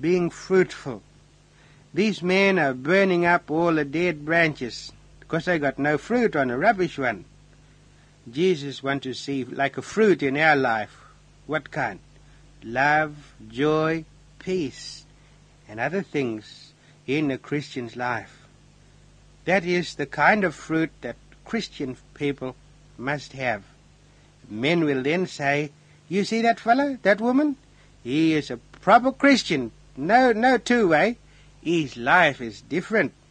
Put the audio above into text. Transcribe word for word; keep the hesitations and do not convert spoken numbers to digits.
being fruitful. These men are burning up all the dead branches because they got no fruit on a rubbish one. Jesus wants to see like a fruit in our life. What kind? Love, joy, peace, and other things in a Christian's life. That is the kind of fruit that Christian people must have. Men will then say, "You see that fellow, that woman? He is a proper Christian. No, no two-way. His life is different.